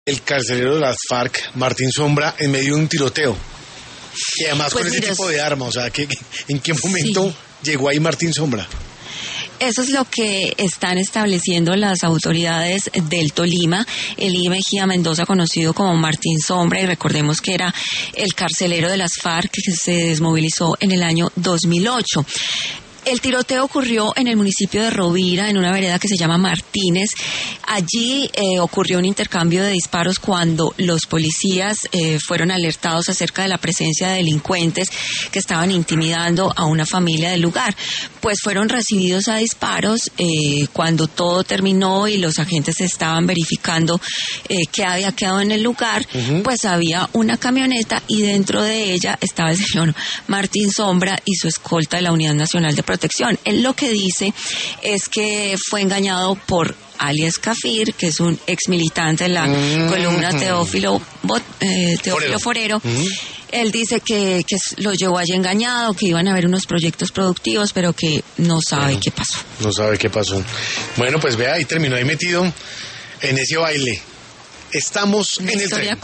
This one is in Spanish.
El carcelero de las FARC, Martín Sombra, en medio de un tiroteo. Y además Pues con mira, ese tipo de arma, o sea, ¿en qué momento llegó ahí Martín Sombra? Eso es lo que están estableciendo las autoridades del Tolima. Elías Mejía Mendoza, conocido como Martín Sombra, y recordemos que era el carcelero de las FARC que se desmovilizó en el año 2008. El tiroteo ocurrió en el municipio de Rovira, en una vereda que se llama Martínez. Allí ocurrió un intercambio de disparos cuando los policías fueron alertados acerca de la presencia de delincuentes que estaban intimidando a una familia del lugar. Pues fueron recibidos a disparos. Cuando todo terminó y los agentes estaban verificando qué había quedado en el lugar, pues había una camioneta y dentro de ella estaba el señor Martín Sombra y su escolta de la Unidad Nacional de Protección. Él lo que dice es que fue engañado por alias Cafir, que es un ex militante de la columna Teófilo Forero. Él dice que lo llevó allí engañado, que iban a haber unos proyectos productivos, pero que no sabe qué pasó. No sabe qué pasó. Bueno, pues vea, ahí terminó ahí metido en ese baile. Estamos en el tren.